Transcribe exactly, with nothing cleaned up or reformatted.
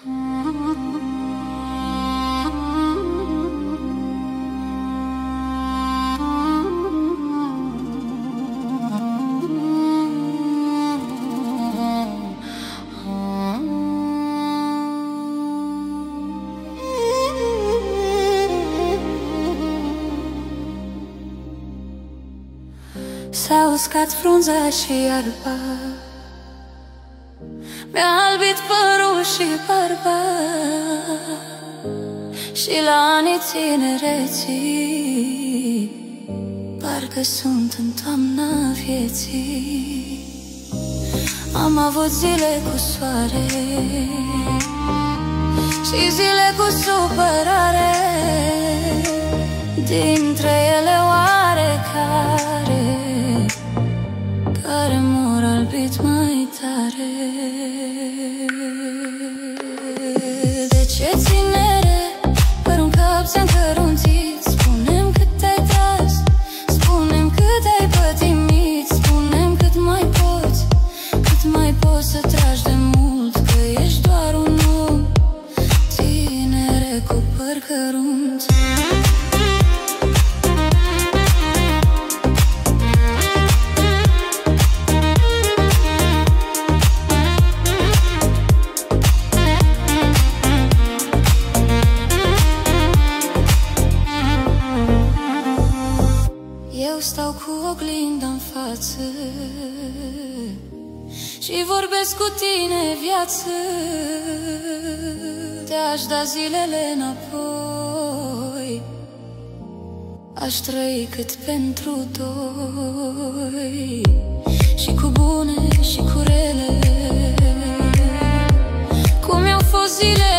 S-a uscat frunza și iarba, mi-a albit părul și barba, și la anii tinereții parcă sunt în toamna vieții. Am avut zile cu soare și zile cu supărare, dintre ele oarecare care m-au albit mai tare. De ce ținere, părul în cap ți-am cărunțit? Spune-mi cât te-ai tras, spune-mi cât ai pătimit, spune-mi cât mai poți, cât mai poți să tragi de mult, că ești doar un om, tinere cu păr cărunt. Stau cu oglinda-n față și vorbesc cu tine, viață. Te-aș da zilele înapoi, aș trăi cât pentru doi, și cu bune și cu rele, cum i-au fost zile